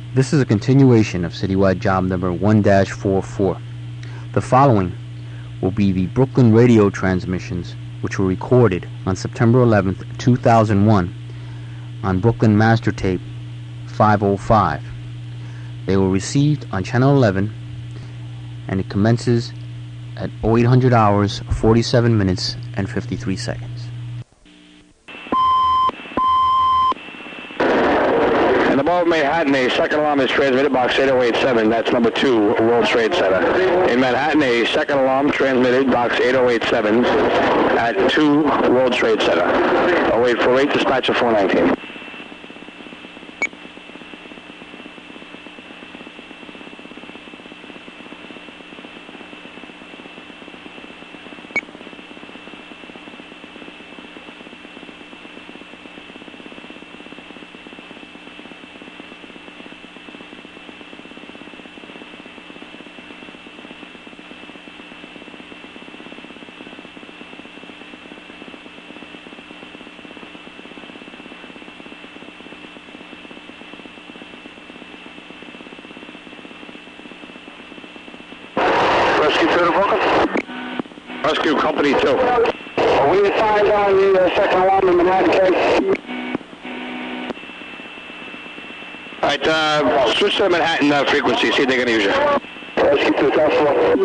This is a continuation of Citywide Job number 1-44. The following will be the Brooklyn radio transmissions which were recorded on September 11th, 2001 on Brooklyn Master Tape 505. They were received on Channel 11 and it commences at 0800 hours, 47 minutes, and 53 seconds. In the Mall of Manhattan, a second alarm is transmitted, box 8087. That's number 2, World Trade Center. In Manhattan, a second alarm transmitted, box 8087 at 2, World Trade Center. 0848, dispatcher 419. Rescue 2 to Brooklyn. Rescue Company 2. We advise on the second alarm in Manhattan case. All right, switch to the Manhattan frequency, see if they're going to use you. Rescue 2, Tesla.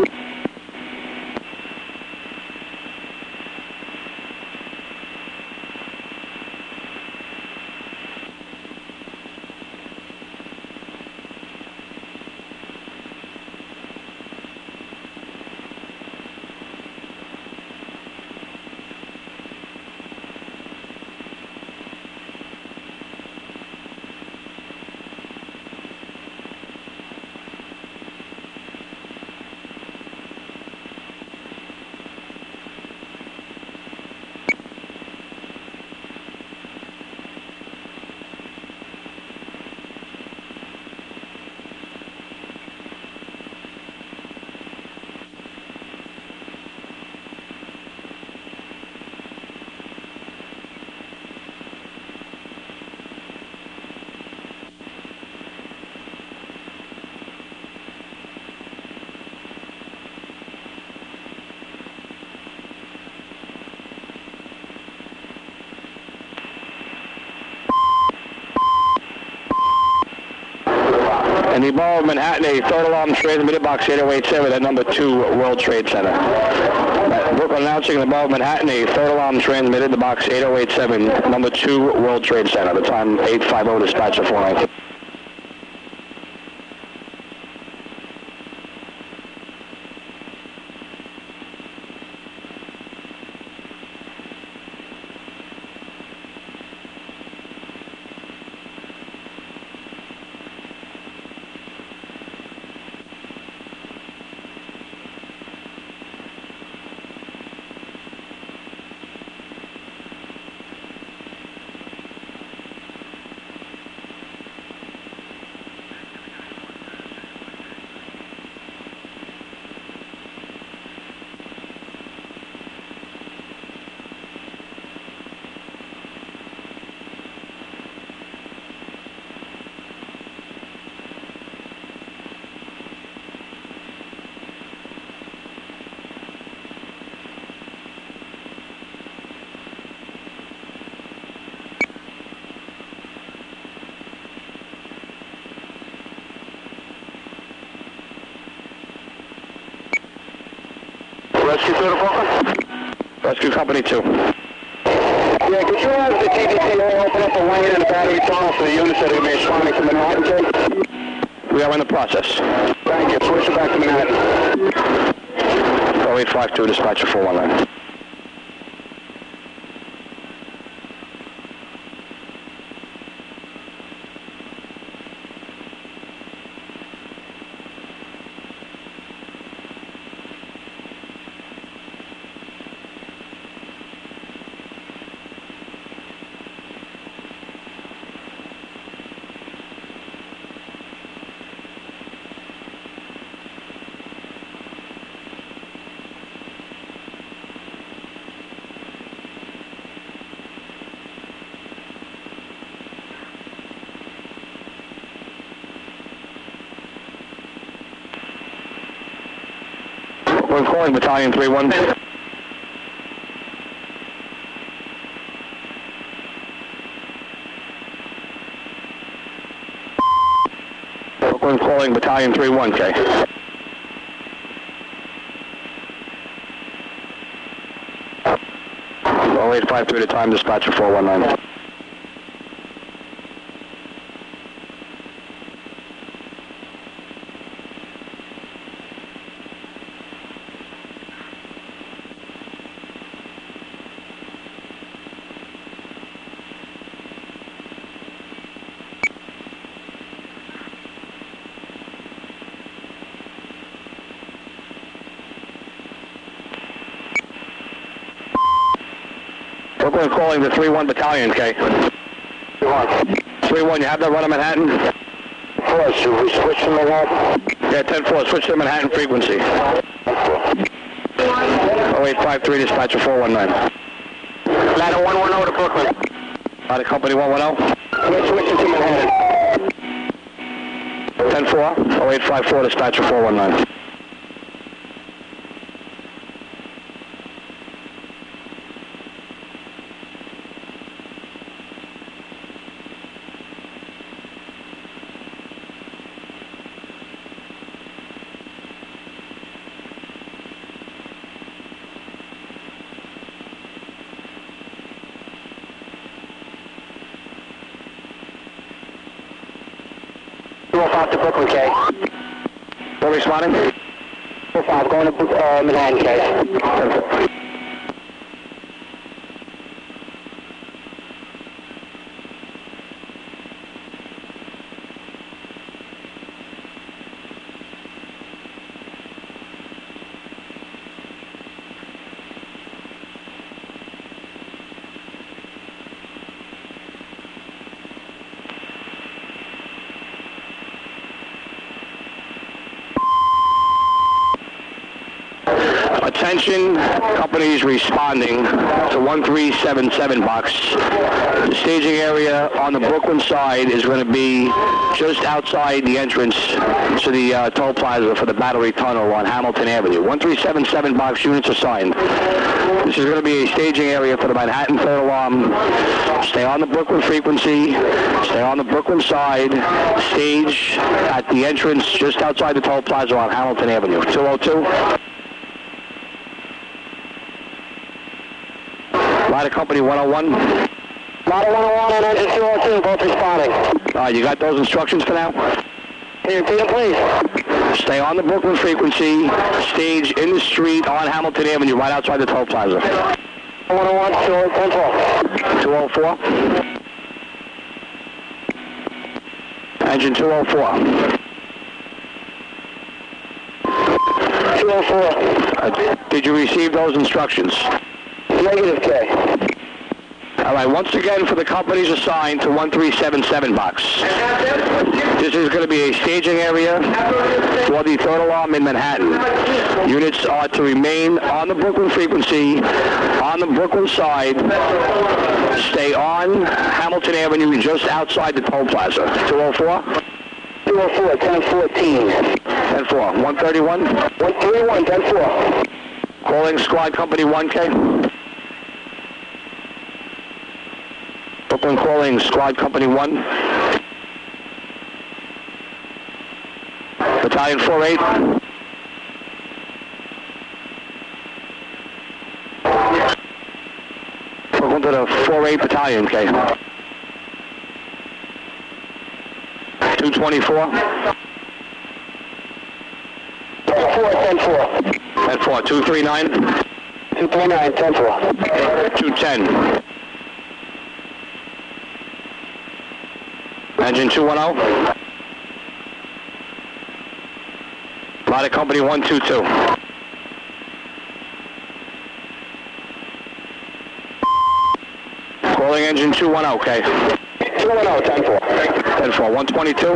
In the Mall of Manhattan, a third alarm transmitted, box 8087 at number 2, World Trade Center. Brooklyn announcing the Mall of Manhattan, a third alarm transmitted, the box 8087, number 2, World Trade Center. The time 850, dispatcher 419. Rescue 2 to Brooklyn. Rescue Company 2. Yeah, could you have the TDC open up a lane in the battery tunnel for the units that are responding to Manhattan case? We are in the process. Thank you. Switch it back to Manhattan. 0852, dispatcher 419. Brooklyn calling Battalion 3-1. Brooklyn calling Battalion 3-1, K. 0853 to time, dispatcher 419. Brooklyn calling the 3-1 Battalion, K. 3-1, you have that run on Manhattan? Should we switch to Manhattan? Yeah, 10-4, switch to Manhattan frequency. 0853, dispatcher 419. Ladder 110 to Brooklyn. Ladder company 110. We're switching to Manhattan. 10-4, 0854, dispatcher 419. To Brooklyn, K. We're responding? 5, going to Manhattan, K. 10-4. Attention, companies responding to 1377 box. The staging area on the Brooklyn side is going to be just outside the entrance to the toll plaza for the Battery Tunnel on Hamilton Avenue. 1377 box, units assigned. This is going to be a staging area for the Manhattan Third Alarm. Stay on the Brooklyn frequency, stay on the Brooklyn side, stage at the entrance just outside the toll plaza on Hamilton Avenue. 202. Ladder company 101. Ladder 101 and engine 202, both responding. You got those instructions for now? Can you repeat them, please? Stay on the Brooklyn frequency, stage in the street on Hamilton Avenue, right outside the toll plaza. 101, 204. Engine 204. 204. Did you receive those instructions? Negative, K. All right, once again for the companies assigned to 1377 box. This is going to be a staging area for the Third Alarm in Manhattan. Units are to remain on the Brooklyn frequency, on the Brooklyn side, stay on Hamilton Avenue just outside the toll plaza. 204? 204, 1014. 10-4. 131? 131, 10-4. Calling squad company 1K. Brooklyn calling squad company 1. Battalion 48. Brooklyn to the 48 Battalion, K. 224. 10-4. 10-4. 239. 239, 10-4. 210. Engine 210. Ladder company 122. Calling engine 210, okay. 210, 10-4. 10-4. 122.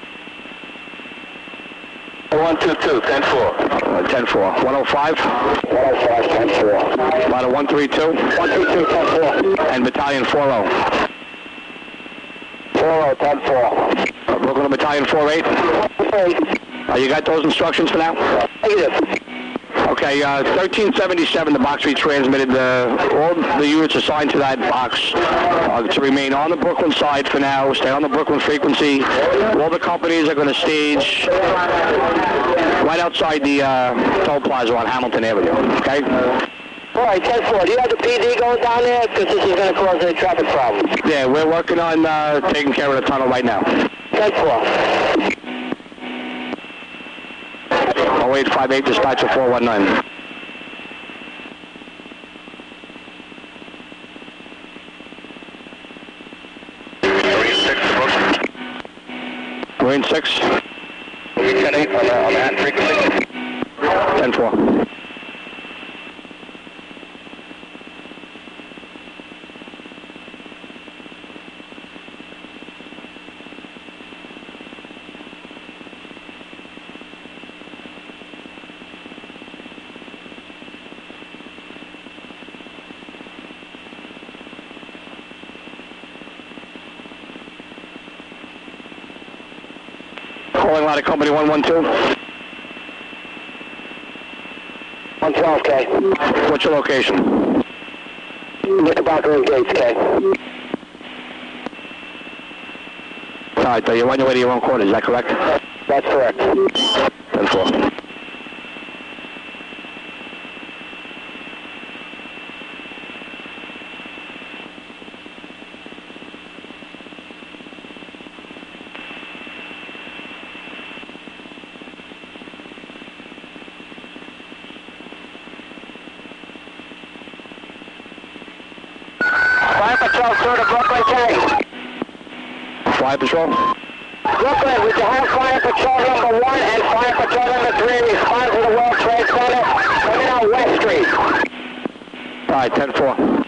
122, 10-4. 10-4. 105. 105, 10-4. Ladder 132. 132, 10-4. And Battalion 40. 40, 10-4. Brooklyn to Battalion 48. Okay. You got those instructions for now? Negative. Okay, 1377, the box retransmitted. All the units assigned to that box to remain on the Brooklyn side for now. Stay on the Brooklyn frequency. All the companies are going to stage right outside the toll plaza on Hamilton Avenue. Okay? All right, 10-4. Do you have the PD going down there? Because this is going to cause any traffic problems. Yeah, we're working on taking care of the tunnel right now. 10-4. 0858, dispatcher 419. Marine 6. Marine 10-8 on the hand frequency. 10-4. Calling ladder company 112. 112, K. What's your location? Knickerbocker Gates, K. All right, you're on your way to your own quarters, is that correct? That's correct. 10-4. Fire Patrol, sir, to Brooklyn, K. Fire Patrol? Brooklyn, would you have Fire Patrol number 1 and Fire Patrol number 3 respond to the World Trade Center coming out West Street? All right, 10-4.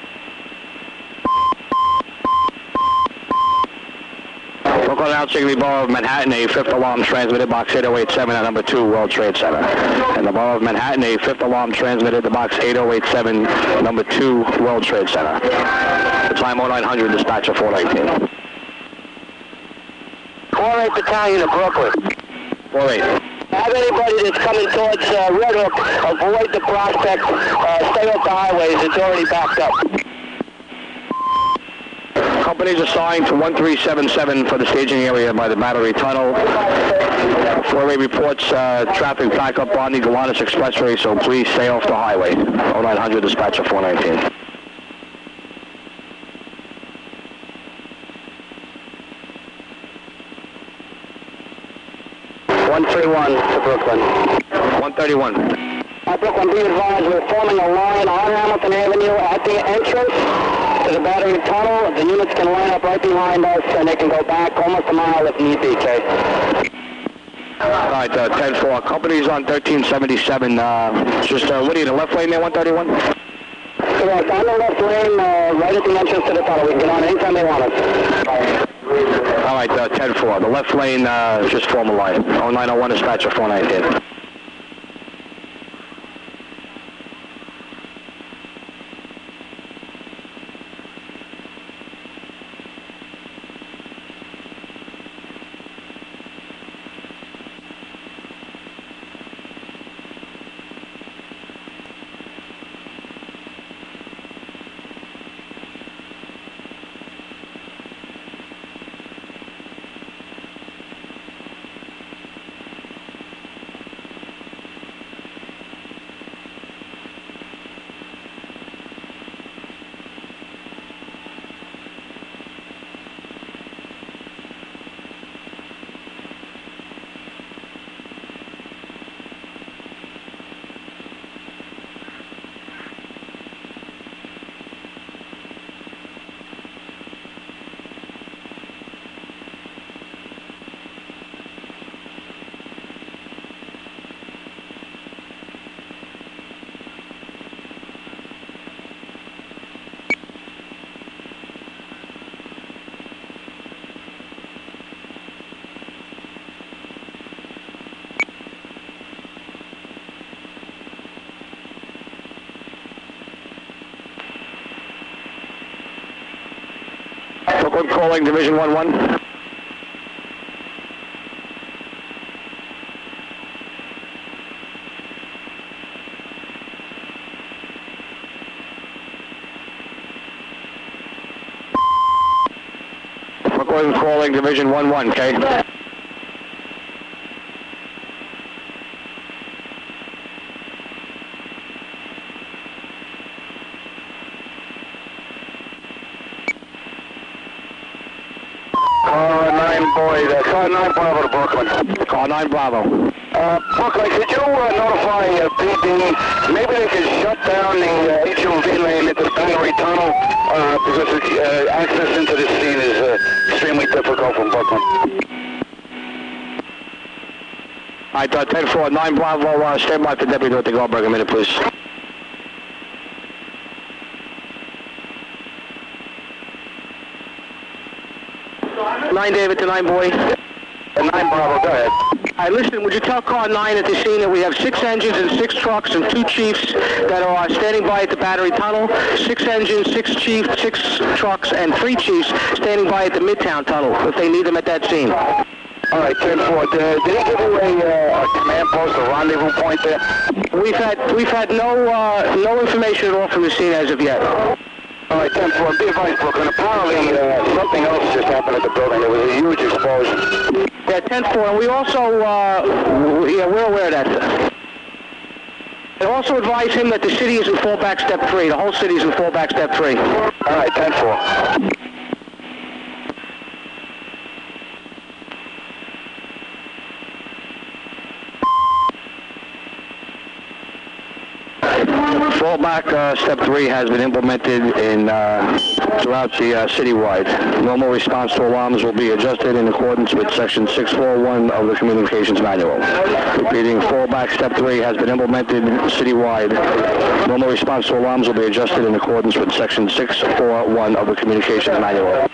Brooklyn announcing the Borough of Manhattan, a fifth alarm transmitted box 8087 at number 2 World Trade Center. And the Borough of Manhattan, a fifth alarm transmitted to box 8087, number 2 World Trade Center. The time 0900, dispatcher 419. 4-8 Battalion of Brooklyn. 48. Have anybody that's coming towards Red Hook avoid the Prospect, stay off the highways, it's already backed up. Companies assigned to 1377 for the staging area by the Battery Tunnel. 4-8 reports traffic backup on the Golanus Expressway, so please stay off the highway. 0900, dispatcher 419. to Brooklyn. 131. Brooklyn, be advised, we're forming a line on Hamilton Avenue at the entrance to the Battery Tunnel. The units can line up right behind us, and they can go back almost a mile if need be, Kay. All right, 10-4. Companies on 1377. Just, what are you, the left lane there, 131? Correct. On the left lane, right at the entrance to the tunnel. We can get on anytime they want us. All right, 10-4. The left lane, just form a line. 0901, dispatcher 419. Brooklyn calling Division 1-1. Brooklyn calling Division 1-1, okay? Car 9 Bravo to Brooklyn. Car 9 Bravo. Brooklyn, could you notify PD, maybe they could shut down the HOV lane into the Battery Tunnel, because access into this scene is extremely difficult from Brooklyn. All right, 10-4, 9 Bravo, stand by for Deputy North to Goldberg a minute, please. 9 David to 9 boy. 9 Bravo, go ahead. All right, listen, would you tell Car 9 at the scene that we have 6 engines and 6 trucks and 2 chiefs that are standing by at the Battery Tunnel, 6 engines, 6 chiefs, 6 trucks, and 3 chiefs standing by at the Midtown Tunnel if they need them at that scene. All right, 10-4. Did he give you a command post, a rendezvous point there? We've had no information at all from the scene as of yet. All right, 10-4. Be advised, Brooklyn. Apparently, something else just happened at the building. There was a huge explosion. Yeah, 10-4. And we also, we're aware of that. And also advise him that the city is in fallback step 3. The whole city is in fallback step 3. All right, 10-4. Fallback step 3 has been implemented in throughout the citywide. Normal response to alarms will be adjusted in accordance with section 641 of the Communications Manual. Repeating, fallback step 3 has been implemented citywide. Normal response to alarms will be adjusted in accordance with section 641 of the Communications Manual.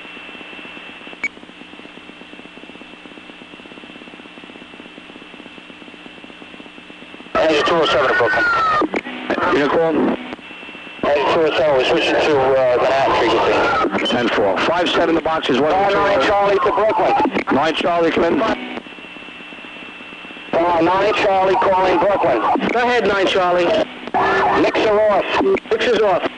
Engine 207 Brooklyn. Unicorn? 207, we're switching to Manhattan frequency. 10-4. 5-7, the box is 1-2. 9 Charlie to Brooklyn. 9 Charlie, come in. 9 Charlie calling Brooklyn. Go ahead, 9 Charlie. Mixer off. Mixer's off.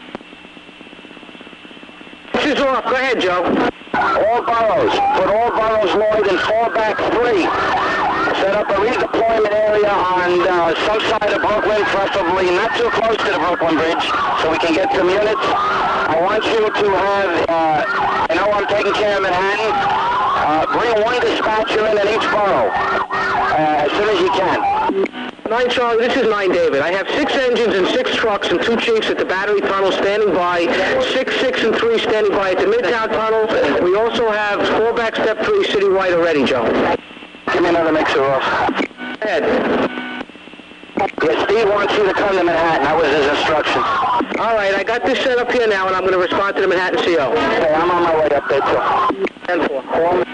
Mixer's off. Go ahead, Joe. All boroughs. Put all boroughs Lloyd in fallback 3. Set up a redeployment area on some side of Brooklyn, preferably not too close to the Brooklyn Bridge, so we can get some units. I want you to have, I know I'm taking care of Manhattan, bring 1 dispatcher in each borough as soon as you can. 9 Charlie, this is 9 David. I have 6 engines and 6 trucks and 2 chiefs at the Battery Tunnel standing by, 6, and 3 standing by at the Midtown Tunnel. We also have fallback step 3 citywide already, Joe. Give me another mixer off. Go ahead. Yeah, Steve wants you to come to Manhattan. That was his instruction. All right, I got this set up here now, and I'm going to respond to the Manhattan CO. Okay, I'm on my way up there, too. 10-4.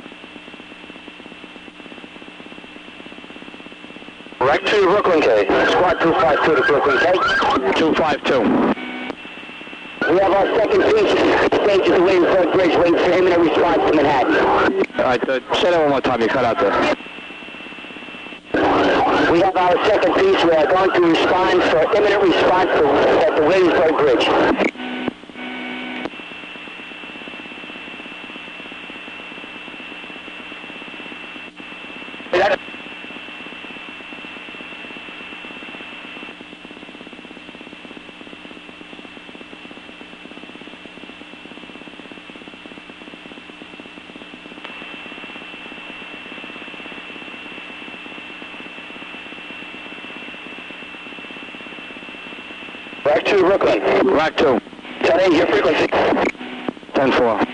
Rec 2 to Brooklyn, K. Squad 252 to Brooklyn, K. 252. We have our second stage of the Williamsburg Bridge waiting for imminent response to Manhattan. All right, say that one more time. You cut out there. We have our second piece. We are going to respond for imminent response at the Williamsburg Bridge. Rack 2, Brooklyn. Rack 2. 10-8, your frequency. 10-4.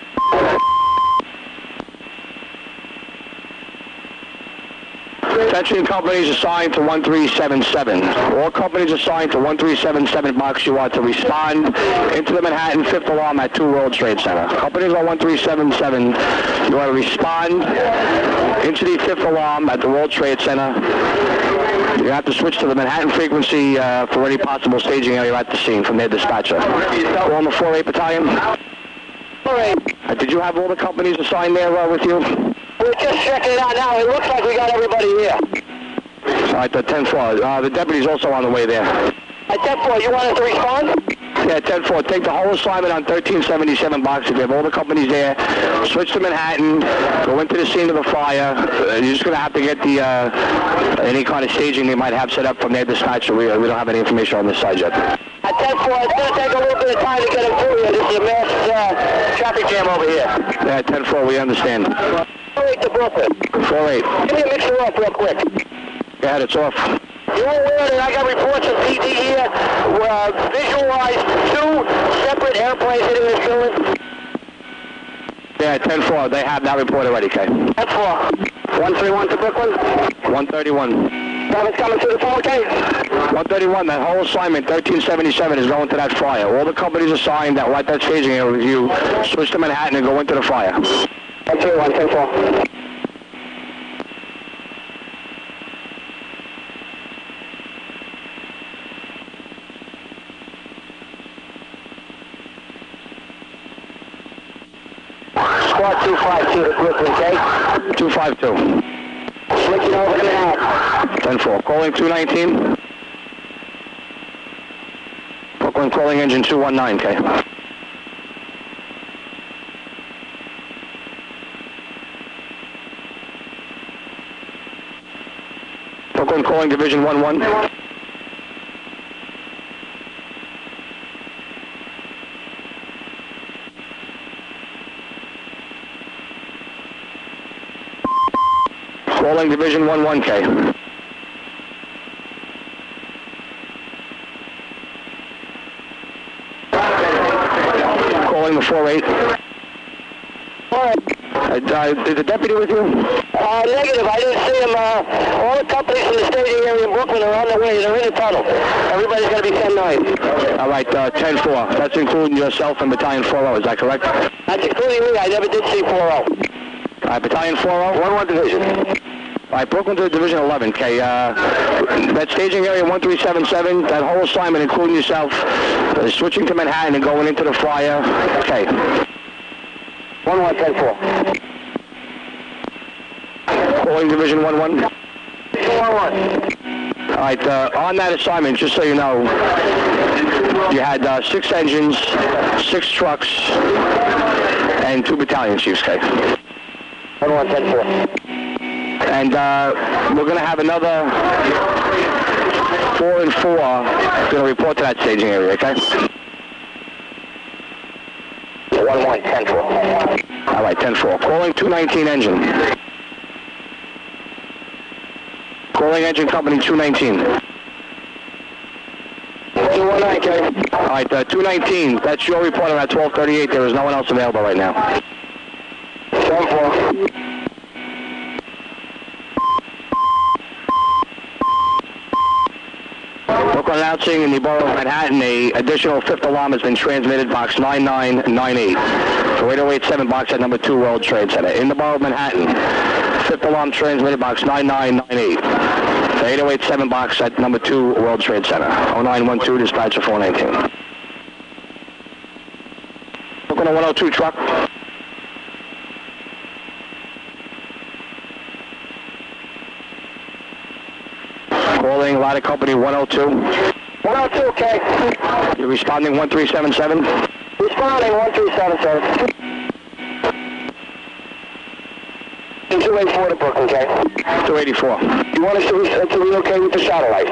Attention companies assigned to 1377. All companies assigned to 1377 box you are to respond into the Manhattan 5th alarm at 2 World Trade Center. Companies on 1377, you are to respond into the 5th alarm at the World Trade Center. You have to switch to the Manhattan frequency for any possible staging area at the scene from their dispatcher. All on the 4-8 battalion? 4-8. Did you have all the companies assigned there with you? We're just checking it out now. It looks like we got everybody here. All right, the 10-4. The deputy's also on the way there. At 10-4, you want us to respond? Yeah, 10-4. Take the whole assignment on 1377 box. If you have all the companies there, switch to Manhattan, go into the scene of the fire. You're just going to have to get the any kind of staging they might have set up from their dispatch, so we don't have any information on this side yet. At 10-4, it's going to take a little bit of time to get them through here. This is a mass traffic jam over here. Yeah, 10-4, we understand. 4-8 to Brooklyn. 4-8. Give me a mixer off real quick. Go ahead, it's off. You're aware that I got reports from PD here, visualized 2 separate airplanes hitting this building? Yeah, 10-4, they have that report already, okay? 10-4. 131 to Brooklyn. 131. Traffic's coming to the phone, okay? 131, that whole assignment, 1377, is going to that fire. All the companies assigned that like that staging area with you, switch to Manhattan and go into the fire. 131, 10-4. Squad 252 to Brooklyn, okay? 252. Switching over to Manhattan. 10-4. Calling 219. Brooklyn calling engine 219, okay? Brooklyn calling Division 11. Calling Division 11K. Calling the 48. Is the deputy with you? Negative. I didn't see him. All the companies from the staging area in Brooklyn are on their way. They're in the tunnel. Everybody's going to be 10-9. All right, 10-4. That's including yourself and Battalion 4-0. Is that correct? That's including me. I never did see 4-0. All right, Battalion 4-0. 1-1 division. All right, Brooklyn to Division 11, okay. That staging area 1377, that whole assignment, including yourself, switching to Manhattan and going into the fire. Okay. 1-1, 10-4. Calling Division 11. 1-1. All right, on that assignment, just so you know, you had 6 engines, 6 trucks, and 2 battalion chiefs, okay? 1-1, 10-4. And we're going to have another 4 and 4 going to report to that staging area, okay? 1-1, 10-4. All right, 10-4. Calling 219 engine. Calling engine company 219. 219, okay. All right, 219, that's your report on that 1238. There is no one else available right now. 10-4. Brooklyn announcing in the borough of Manhattan, a additional 5th alarm has been transmitted, box 9998. For 8087 box at number 2 World Trade Center. In the borough of Manhattan, 5th alarm transmitted, box 9998. For 8087 box at number 2 World Trade Center. 0912, dispatcher 419. Brooklyn 102 truck. Calling ladder company 102. 102, okay. You're responding 1377. Responding 1377. 284 to Brooklyn, okay. 284. You want us to relocate with the satellite?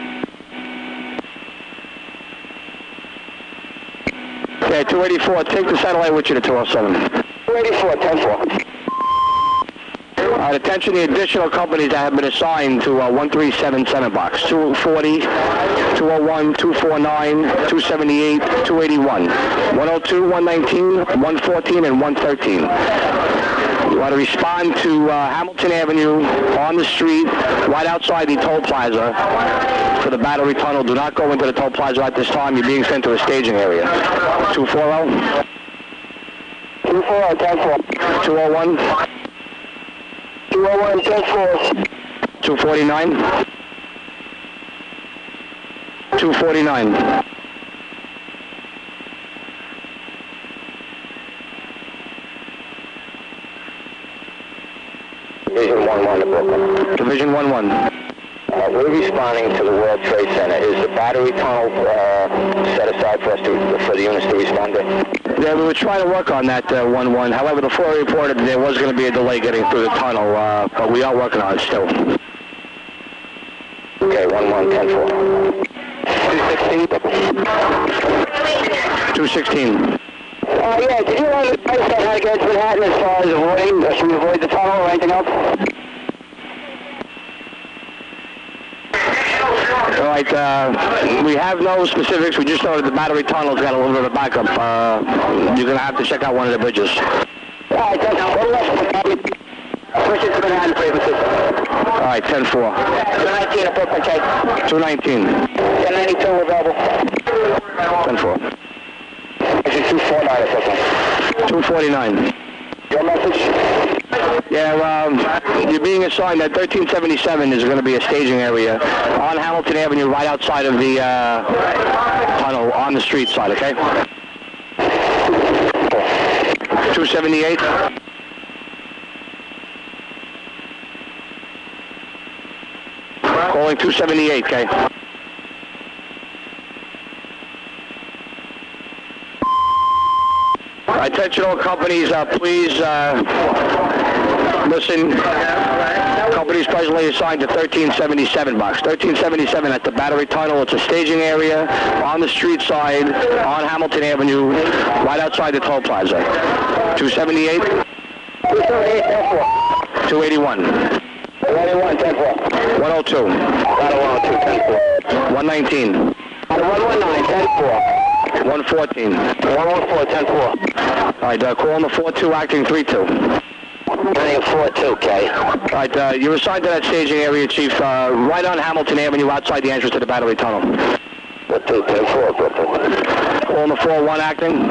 Yeah, 284. Take the satellite with you to 207. 284, 10-4. Attention, the additional companies that have been assigned to 1377 box. 240, 201, 249, 278, 281, 102, 119, 114, and 113. You want to respond to Hamilton Avenue on the street, right outside the toll plaza for the Battery Tunnel. Do not go into the toll plaza at this time. You're being sent to a staging area. 240. 240, 10-4. 201. 201, 10-4. 249. 249. Division 1-1 to Brooklyn. Division 1-1. We're responding to the World Trade Center. Is the battery tunnel set aside for the units to respond to? Yeah, we were trying to work on that 1-1. However, the floor reported there was going to be a delay getting through the tunnel, but we are working on it still. Okay, 1-1, 10-4. 216. Yeah, did you want to advise on how to get to Manhattan as far as avoiding, should we avoid the tunnel or anything else? All right, we have no specifics. We just know that the battery tunnel's got a little bit of backup. You're going to have to check out one of the bridges. All right, that's one less. Push it to Manhattan frequency. All right, 10-4. 219 at Brooklyn, check. 219. 1092 available. 10-4. This is 249 at Brooklyn. 249. Your message? Yeah, you're being assigned that 1377 is going to be a staging area on Hamilton Avenue right outside of the tunnel on the street side, okay? 278. Calling 278, okay? Attention all companies, please listen. Companies presently assigned to 1377 box. 1377 at the battery tunnel. It's a staging area on the street side on Hamilton Avenue, right outside the toll plaza. 278? 281. 181, 10-4. 102. 102, 10-4. 119. 119, 10-4. 114. 114, 10-4. All right, call on the 42, acting 3-2. 42, okay. All right, you're assigned to that staging area, Chief, right on Hamilton Avenue, outside the entrance to the battery tunnel. 42, 10-4, Brooklyn. Call on the 4-1, acting.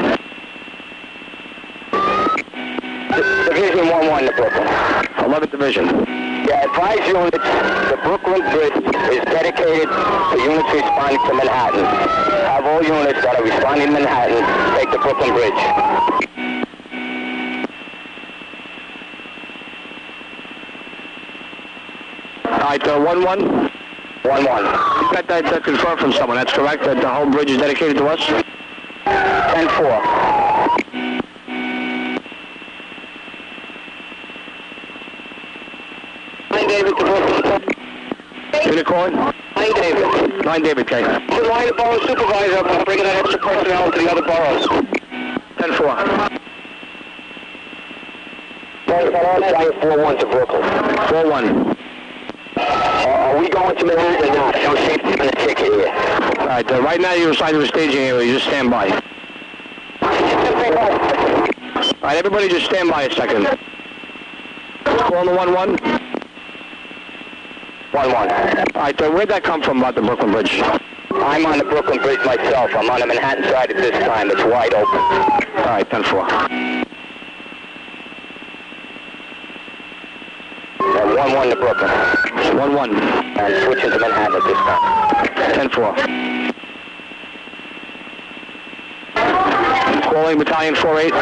Division 1-1 to Brooklyn. 11th Division. Yeah, advise units, the Brooklyn Bridge is dedicated to units responding to Manhattan. Have all units that are responding to Manhattan take the Brooklyn Bridge. All right, 1-1. 1-1. You got that confirmed from someone, that's correct? That the whole bridge is dedicated to us? 10-4. David to Brooklyn. Unit calling? 9 David. 9 David, okay. To line the borough supervisor up and bringing that extra personnel to the other boroughs. 10-4. 4-1 to Brooklyn. 4-1. Are we going to Manhattan or not? No safety on the ticket here. All right, right now you're assigned to a staging area. You just stand by. All right, everybody just stand by a second. Call on the 1-1. 1-1. All right, where'd that come from about the Brooklyn Bridge? I'm on the Brooklyn Bridge myself. I'm on the Manhattan side at this time. It's wide open. All right, 10-4. 1-1 to Brooklyn. 1-1. And switching to Manhattan at this time. 10-4. Calling Battalion 4-8.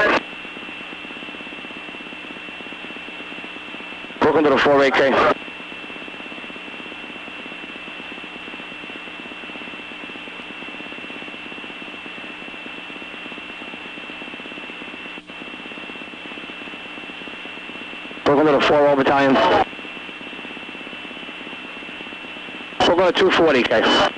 Brooklyn to the 4-8K. Brooklyn to the 4-0 Battalion. Brooklyn to 240K.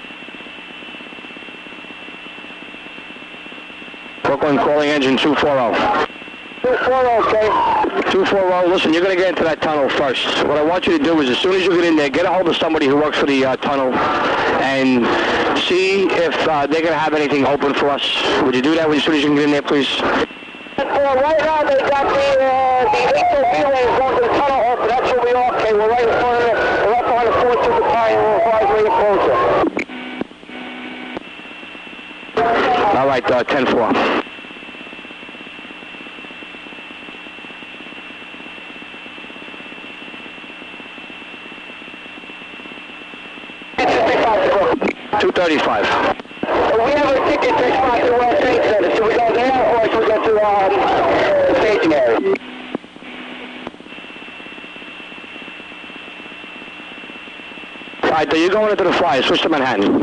Brooklyn calling engine 240. 2-4, okay. 240, listen, you're going to get into that tunnel first. What I want you to do is as soon as you get in there, get a hold of somebody who works for the tunnel and see if they're going to have anything open for us. Would you do that as soon as you can get in there, please? Right now they got the HOV lanes going to the tunnel open. That's where we are. Okay, we're right in front of it. We're up on the 4-2 battalion. We're 5 way closer. All right, 10-4. $235. We have a ticket to spot the World Trade Center. Should we go there or should we go to the staging area? All right, you're going into the Flyer. Switch to Manhattan.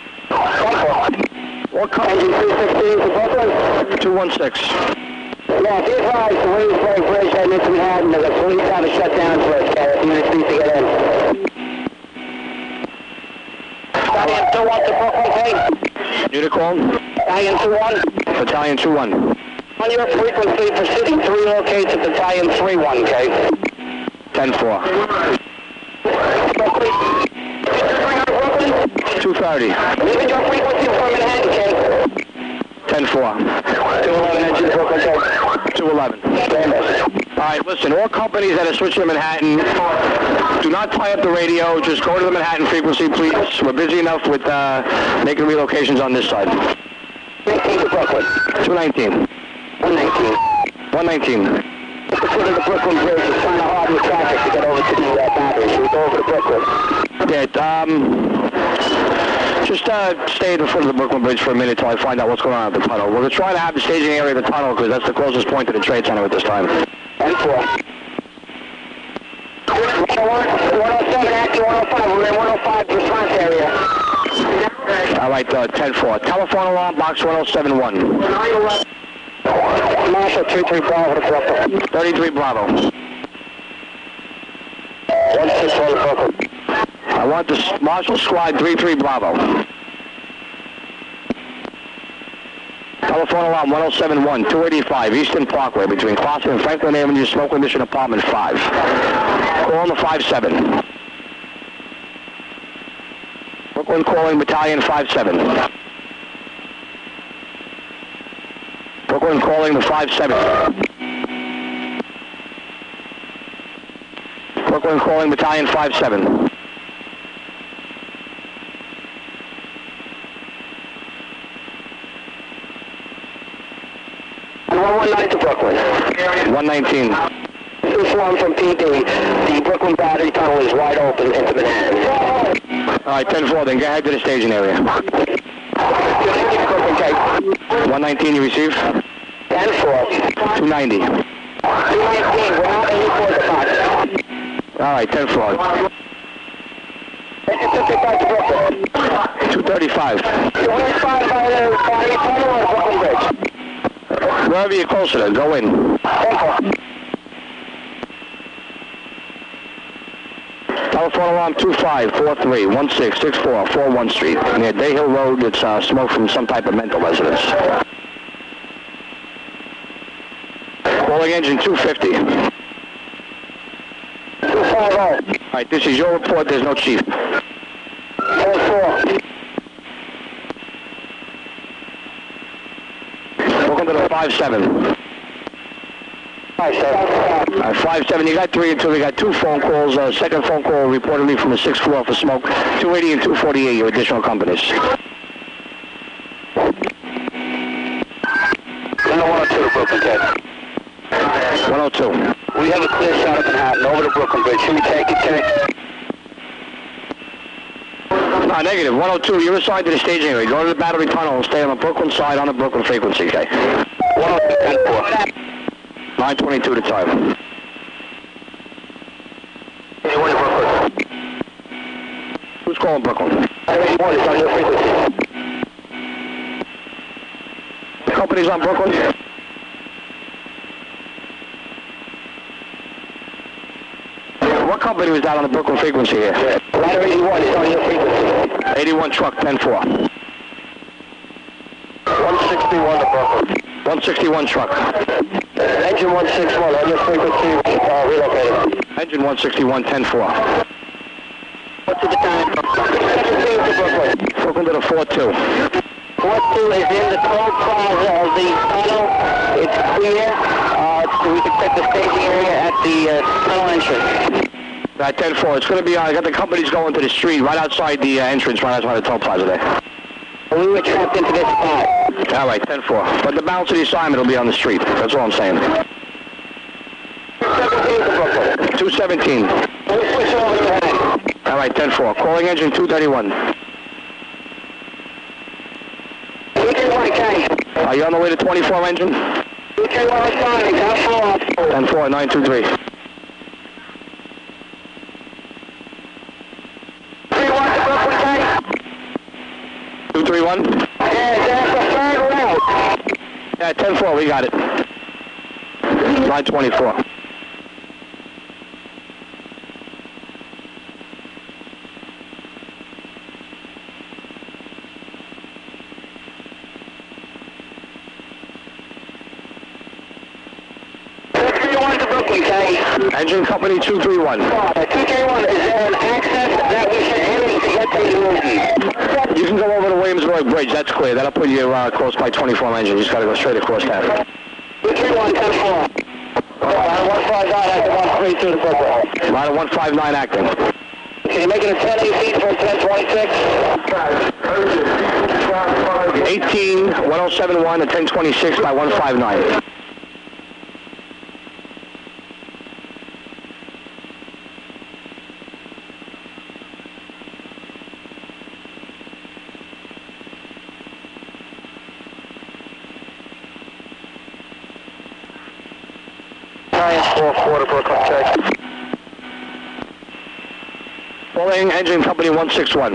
What company? Engine 316 for Brooklyn. 216. Yeah, be advised, the Williamsburg Bridge heading into Manhattan. The police have a shutdown for us, a few minutes to get in. Battalion 2-1 to Brooklyn, K. Unicorn. Battalion 2-1. Battalion 2-1. On your frequency, proceeding to relocate to Battalion 3-1, K. 10-4. Brooklyn. 230. Leaving your frequency for Manhattan, K. 10-4. 211 engine, Brooklyn, K. 211. All right, listen, all companies that are switching to Manhattan, do not tie up the radio. Just go to the Manhattan frequency, please. We're busy enough with making relocations on this side. 19 to Brooklyn. 219. 119. 119. At the foot of the Brooklyn Bridge, it's kind of hard with traffic to get over to the battery. Should we go over to Brooklyn? Yeah, just stay at the foot of the Brooklyn Bridge for a minute till I find out what's going on at the tunnel. We're going to try to have the staging area of the tunnel because that's the closest point to the trade center at this time. 10-4. 107, acting 105. We're in 105 response area. All right, 10-4. Telephone alarm, box 1071. Marshal 33 Bravo to Brooklyn. 33 Bravo. 161 to Brooklyn. I want the Marshal Squad 33 Bravo. Telephone alarm 1071, 285 Eastern Parkway between Clarkson and Franklin Avenue, Smoke Emission Apartment 5. Call on the 57. Brooklyn calling Battalion 57. Brooklyn calling the 57. Brooklyn calling Battalion 57. And 119 to Brooklyn. 119. Informed from PD, the Brooklyn Battery Tunnel is wide open into Manhattan. All right, 10-4, then go ahead to the staging area. 119, you receive? 10-4. 290. 219, we're not in for the box. All right, 10-4. Engine 235 to Brooklyn. 235. You want to respond by the Battery Tunnel or Brooklyn Bridge? Wherever you're closer to, go in. 10-4. Telephone alarm 2543-1664 41 Street. Near Day Hill Road, it's smoke from some type of mental residence. Calling engine 250. 250. All right, this is your report. There's no chief. 10-4. Welcome to the 57. 57, you got 3 until we got 2 phone calls. Second phone call reportedly from the 6th floor for smoke. 280 and 248, your additional companies. 102 to Brooklyn, Ted. 102. We have a clear shot of Manhattan over to Brooklyn Bridge. Should we take it, Ted? No, negative. 102, you're assigned to the staging area. Go to the Battery Tunnel and stay on the Brooklyn side on the Brooklyn frequency, okay? 102, 10-4. 922 to time. Who's calling Brooklyn? 81 is on your frequency. The company's on Brooklyn? What company was that on the Brooklyn frequency here? Ladder 81 is on your frequency. 81 truck, 10-4. 161 to Brooklyn. 161 truck. Engine 161 on your frequency, relocated. Engine 161, 10-4. What's the time? 17 to Brooklyn. Brooklyn to the 4-2. 4-2 is in the toll plaza of the tunnel. It's clear. We can check the staging area at the tunnel entrance. Right, 10-4. It's going to be, I got the companies going to the street right outside the entrance, right outside the toll plaza there. We were trapped into this spot. All right, 10-4. But the balance of the assignment will be on the street. That's all I'm saying. 17 to Brooklyn. 217. Let me switch over to Manhattan. All right, 10-4. Calling engine 231. 231, K. Are you on the way to 24 engine? 231 responding, down 4. 10-4, 923. 31 231? Yeah, that's the third route. Yeah, 10-4, we got it. Line 24. Engine company 231. 231, is there an access that we should enter to get to Newton? You can go over the Williamsburg Bridge, that's clear. That'll put you close by 24 engine. You just gotta go straight across that. 231, 10-4. Line 159 active 132 to Brooklyn. Line 159 active. Can you make it a 10 AC for 1026? 18, 1071 to 1026 by 159. Calling engine company 161.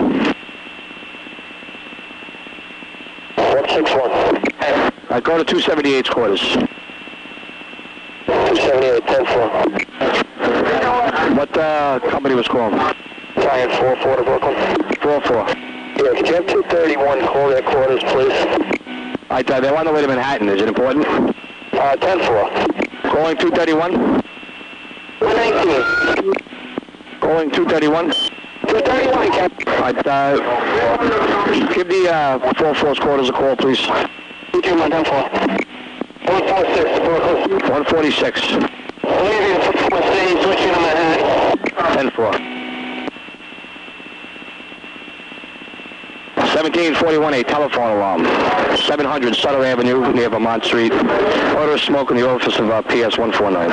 161. Go to 278's quarters. 278, 10-4. What company was called? Giant 4-4 to Brooklyn. 4-4. Yeah, could you have 231 call their quarters, please? They want the way to Manhattan. Is it important? 10-4. Calling 231. 119. Calling 231. 231, Captain. Give the 4-4's quarters a call, please. 231, 10-4. 146, Brooklyn. 146. Leaving for City, switching to Manhattan. 10-4. 1741, a telephone alarm. 700 Sutter Avenue near Vermont Street. Odor of smoke in the office of PS 149.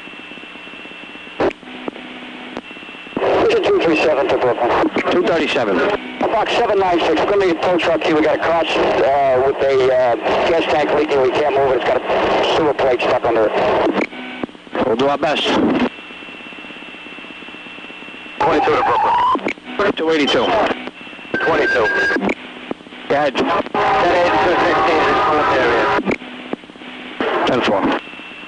237 to Brooklyn. 237. Box 796, we're going to need a tow truck here. We got a crash with a gas tank leaking. We can't move it. It's got a sewer plate stuck under it. We'll do our best. 22 to Brooklyn. 282. 22. Go ahead. 10-8 to 16 is area. 10-4.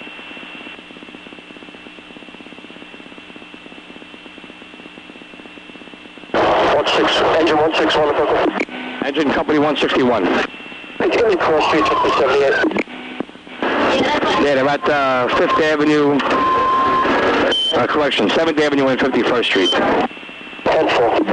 Engine 161 to Brooklyn. Engine company 161. It's going to cross street to 78. Yeah, they're at 5th Avenue, correction, 7th Avenue and 51st Street. 10-4.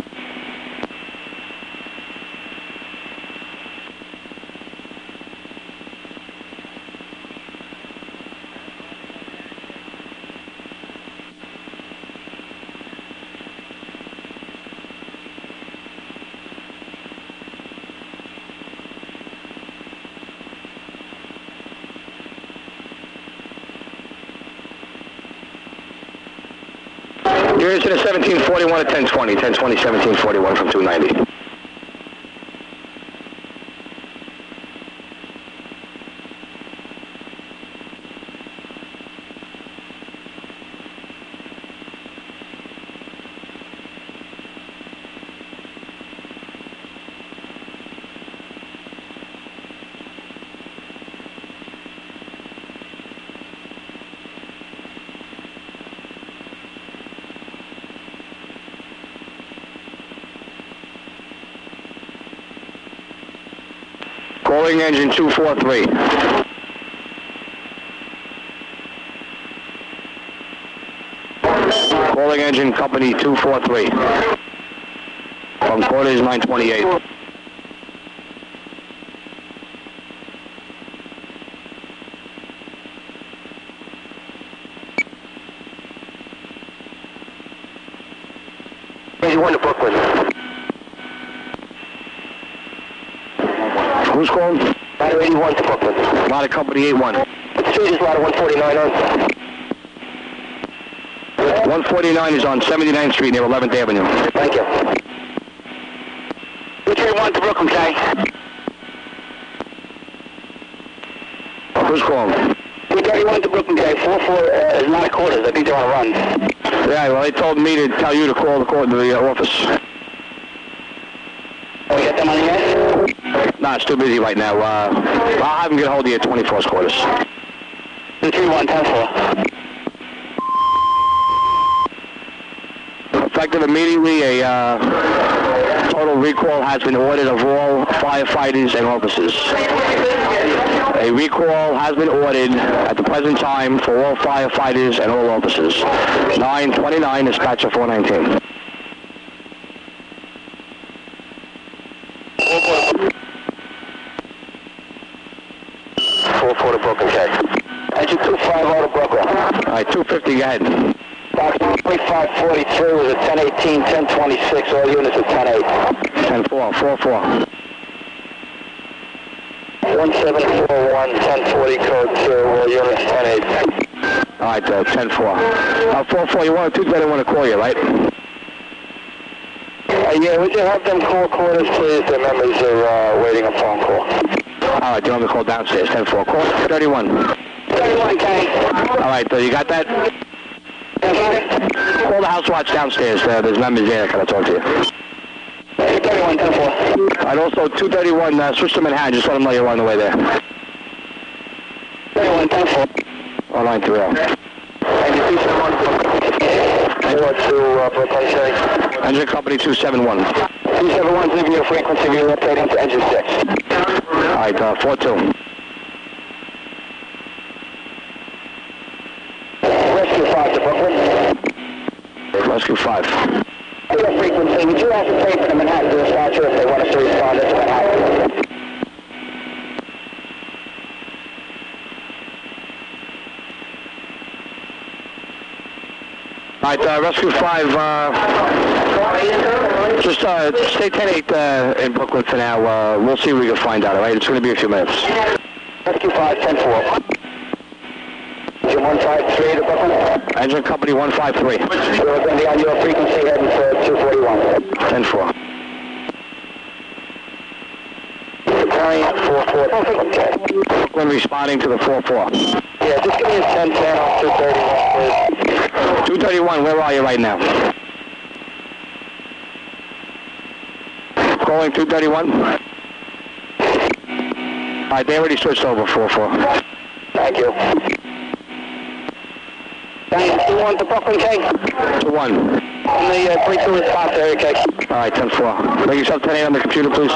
You're into the 1741 at 1020, 1020, 1741 from 290. Calling engine 243. Calling engine company 243. From quarters 928. One to Brooklyn. Who's calling? Ladder 81 to Brooklyn. Ladder company 81. The street is ladder 149 on. 149 is on 79th Street near 11th Avenue. Thank you. 231 to Brooklyn, K. Who's calling? 231 to Brooklyn, K. 44 is not a quarters. I think they're on a run. Yeah, well, they told me to tell you to call the office. Oh, you got them on the end? it's too busy right now. I'll have him get hold of you at 24's quarters. 3110-4. Effective immediately, a total recall has been ordered of all firefighters and officers. A recall has been ordered at the present time for all firefighters and all officers. 929, dispatcher 419. To Brooklyn, K. Engine 250 to Brooklyn. All right, 250, go ahead. Box 3543 was at 1018, 1026, all units at 10-8. 10-4, 4-4. 1741, 1040, code 2, all units 10-8. All right, 10-4. 4-4, you want 2 want to call you, right? Yeah, would you have them call quarters, please? The members are waiting a phone call. All right, you want me to call downstairs, 10-4. Call 31. 31, K. All right, you got that? Call the house watch downstairs. There's members there that can talk to you. 31, 10-4. All right, also 231, switch to Manhattan. Just let them know you're on the way there. 31, 10-4. 0930. Brooklyn, City. Engine company 271. 271 is leaving your frequency. We're updating to engine 6. All right, 42. Rescue 5 to Brooklyn. Rescue 5. Your frequency. Would you ascertain for the Manhattan dispatcher if they want us to respond to Manhattan? All right, Rescue 5, just stay 10-8 in Brooklyn for now. We'll see what we can find out, all right? It's going to be a few minutes. Rescue 5, 10-4. Engine 153 to Brooklyn. Engine company 153. We're going to be on your frequency heading for 241. 10-4. Carrying 4-4. Okay. Brooklyn responding to the 4-4. Yeah, just give me a 10-10 on 231, please. 231, where are you right now? Calling 231. All right, they already switched over 4-4. Thank you. 2-1 to Brooklyn, K. 2-1. On the 3-2 response area, K. All right, 10-4. Make yourself 10-8 on the computer, please.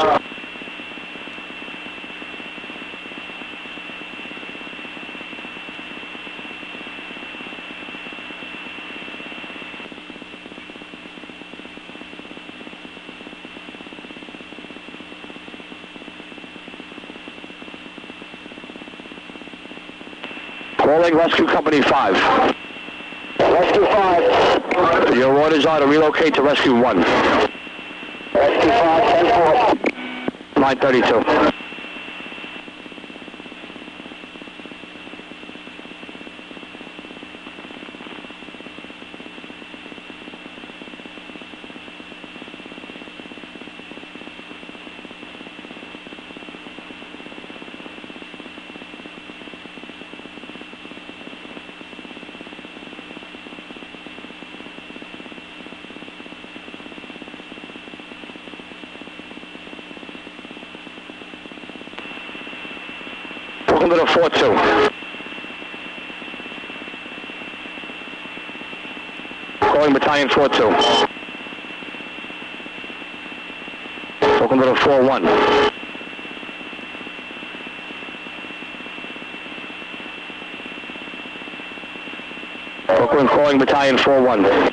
Calling Rescue Company 5. Rescue 5. Your orders are to relocate to Rescue 1. Rescue 5, 10-4. 932. Welcome to the 4-2. Calling Battalion 4-2. Welcome to the 4-1. Brooklyn calling Battalion 4-1.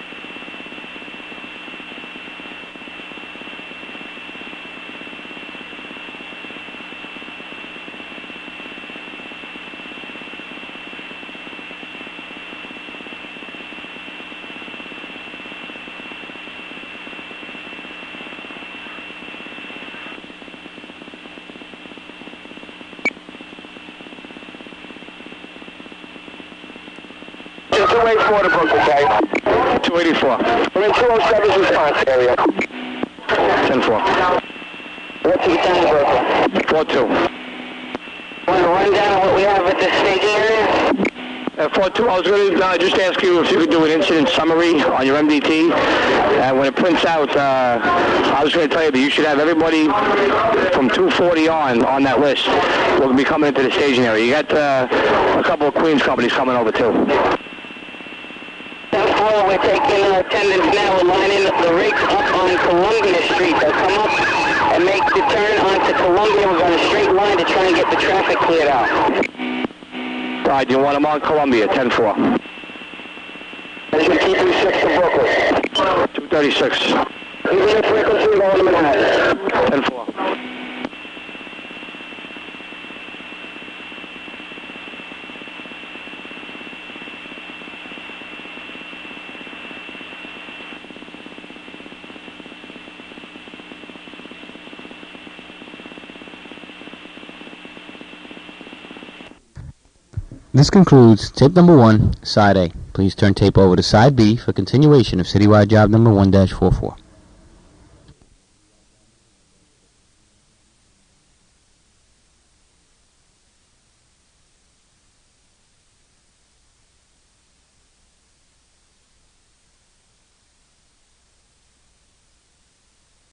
Engine 284 to Brooklyn, K. 284. We're in 207's response area. 10-4. What's the time to Brooklyn? 4-2. Want to run down what we have at the staging area? 4-2, I was going to just ask you if you could do an incident summary on your MDT. When it prints out, I was going to tell you that you should have everybody from 240 on that list will be coming into the staging area. You got a couple of Queens companies coming over too. We're taking attendance now. We're lining the rigs up on Columbia Street. They'll come up and make the turn onto Columbia. We're going a straight line to try and get the traffic cleared out. All right, you want them on Columbia, 10-4. 236 to Brooklyn. 236. Even if frequency going to Manhattan. 10-4. This concludes tape number 1, side A. Please turn tape over to side B for continuation of citywide job number 1-44.